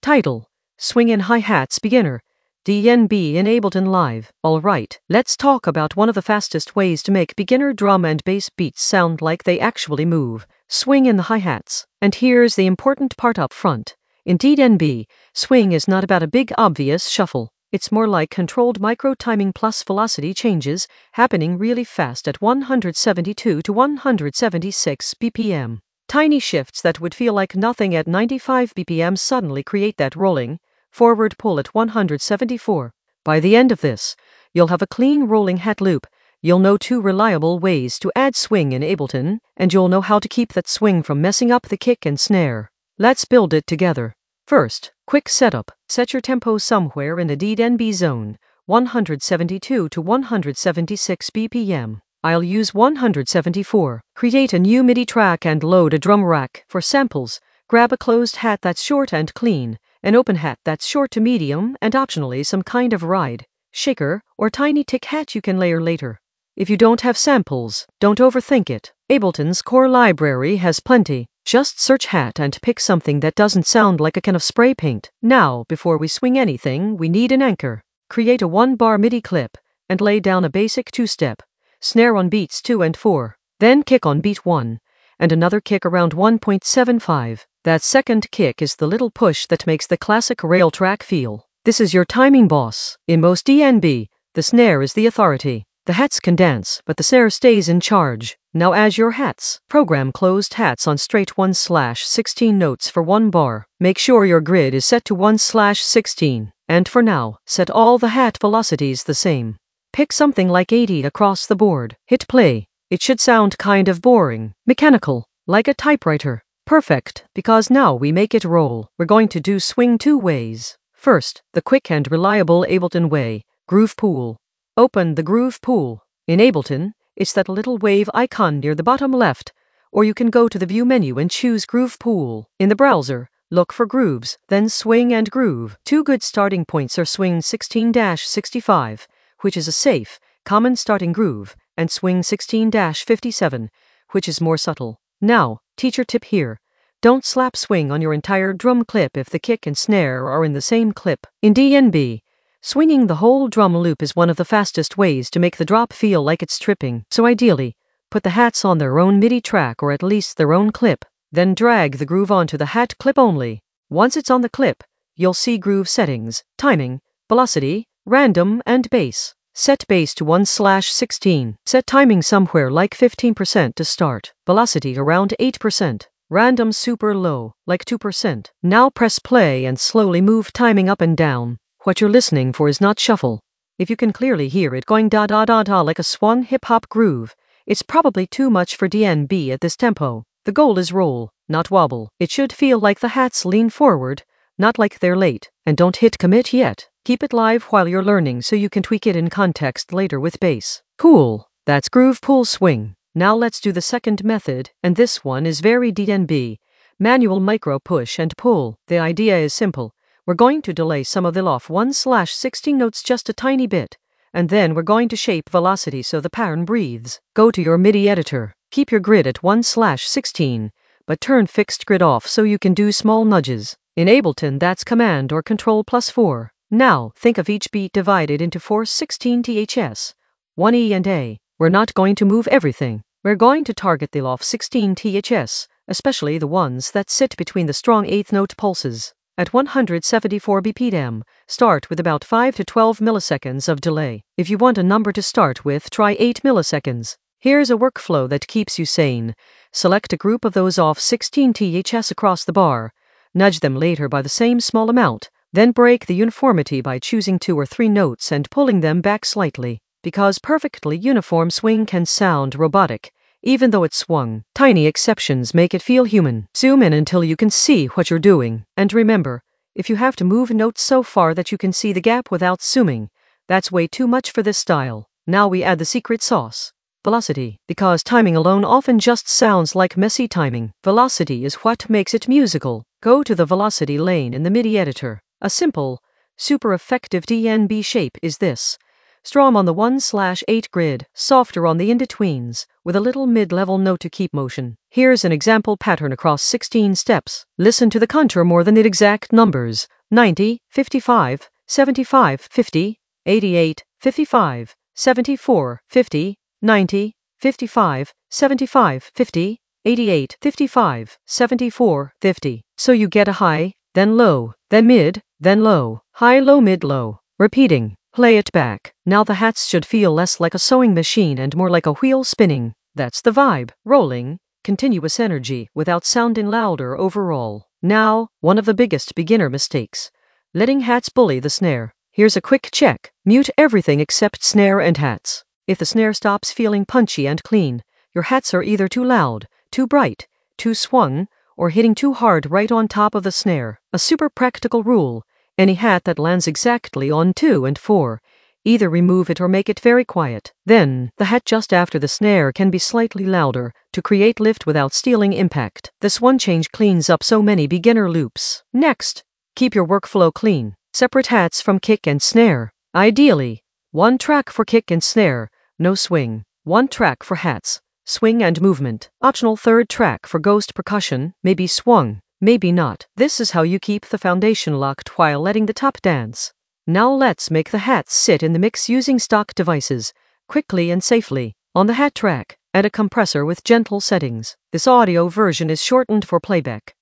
Title: Swing in Hi-Hats Beginner. DNB in Ableton Live. Alright, let's talk about one of the fastest ways to make beginner drum and bass beats sound like they actually move. Swing in the hi-hats. And here's the important part up front. In DNB, swing is not about a big obvious shuffle. It's more like controlled micro-timing plus velocity changes, happening really fast at 172 to 176 BPM. Tiny shifts that would feel like nothing at 95 BPM suddenly create that rolling, forward pull at 174. By the end of this, you'll have a clean rolling hat loop. You'll know 2 reliable ways to add swing in Ableton, and you'll know how to keep that swing from messing up the kick and snare. Let's build it together. First, quick setup. Set your tempo somewhere in the DNB zone, 172 to 176 BPM. I'll use 174. Create a new MIDI track and load a drum rack. For samples, grab a closed hat that's short and clean, an open hat that's short to medium, and optionally some kind of ride, shaker, or tiny tick hat you can layer later. If you don't have samples, don't overthink it. Ableton's core library has plenty. Just search hat and pick something that doesn't sound like a can of spray paint. Now, before we swing anything, we need an anchor. Create a 1-bar MIDI clip and lay down a basic 2-step. Snare on beats 2 and 4, then kick on beat 1, and another kick around 1.75. That second kick is the little push that makes the classic rail track feel. This is your timing boss. In most DNB, the snare is the authority. The hats can dance, but the snare stays in charge. Now as your hats, program closed hats on straight 1/16 notes for 1 bar. Make sure your grid is set to 1/16, and for now, set all the hat velocities the same. Pick something like 80 across the board. Hit play. It should sound kind of boring, mechanical, like a typewriter. Perfect, because now we make it roll. We're going to do swing 2 ways. First, the quick and reliable Ableton way, Groove Pool. Open the Groove Pool. In Ableton, it's that little wave icon near the bottom left, or you can go to the View menu and choose Groove Pool. In the browser, look for Grooves, then Swing and Groove. 2 good starting points are Swing 16-65, which is a safe, common starting groove, and Swing 16-57, which is more subtle. Now, teacher tip here. Don't slap swing on your entire drum clip if the kick and snare are in the same clip. In DNB, swinging the whole drum loop is one of the fastest ways to make the drop feel like it's tripping. So ideally, put the hats on their own MIDI track or at least their own clip. Then drag the groove onto the hat clip only. Once it's on the clip, you'll see groove settings, timing, velocity, random, and bass. Set bass to 1/16. Set timing somewhere like 15% to start. Velocity around 8%. Random super low, like 2%. Now press play and slowly move timing up and down. What you're listening for is not shuffle. If you can clearly hear it going da da da da like a swung hip-hop groove, it's probably too much for DNB at this tempo. The goal is roll, not wobble. It should feel like the hats lean forward, not like they're late. And don't hit commit yet. Keep it live while you're learning so you can tweak it in context later with bass. Cool. That's Groove Pool Swing. Now let's do the second method, and this one is very DNB. Manual micro push and pull. The idea is simple. We're going to delay some of the off 1/16 notes just a tiny bit, and then we're going to shape velocity so the pattern breathes. Go to your MIDI editor. Keep your grid at 1/16, but turn fixed grid off so you can do small nudges. In Ableton, that's Command or Control +4. Now, think of each beat divided into 4 16ths, 1 E and A. We're not going to move everything. We're going to target the off 16ths, especially the ones that sit between the strong 8th note pulses. At 174 BPM, start with about 5 to 12 milliseconds of delay. If you want a number to start with, try 8 milliseconds. Here's a workflow that keeps you sane. Select a group of those off 16ths across the bar. Nudge them later by the same small amount. Then break the uniformity by choosing 2 or 3 notes and pulling them back slightly. Because perfectly uniform swing can sound robotic, even though it's swung. Tiny exceptions make it feel human. Zoom in until you can see what you're doing. And remember, if you have to move notes so far that you can see the gap without zooming, that's way too much for this style. Now we add the secret sauce. Velocity. Because timing alone often just sounds like messy timing. Velocity is what makes it musical. Go to the velocity lane in the MIDI editor. A simple, super effective DNB shape is this. Strom on the 1/8 grid, softer on the in-betweens, with a little mid-level note to keep motion. Here's an example pattern across 16 steps. Listen to the contour more than the exact numbers. 90, 55, 75, 50, 88, 55, 74, 50, 90, 55, 75, 50, 88, 55, 74, 50. So you get a high, then low, then mid, then low, high, low, mid, low. Repeating. Play it back. Now the hats should feel less like a sewing machine and more like a wheel spinning. That's the vibe. Rolling, continuous energy without sounding louder overall. Now, one of the biggest beginner mistakes. Letting hats bully the snare. Here's a quick check. Mute everything except snare and hats. If the snare stops feeling punchy and clean, your hats are either too loud, too bright, too swung, or hitting too hard right on top of the snare. A super practical rule. Any hat that lands exactly on 2 and 4, either remove it or make it very quiet. Then, the hat just after the snare can be slightly louder to create lift without stealing impact. This one change cleans up so many beginner loops. Next, keep your workflow clean. Separate hats from kick and snare. Ideally, one track for kick and snare, no swing. One track for hats, swing and movement. Optional third track for ghost percussion, maybe swung. Maybe not. This is how you keep the foundation locked while letting the top dance. Now let's make the hats sit in the mix using stock devices, quickly and safely. On the hat track, add a compressor with gentle settings. This audio version is shortened for playback.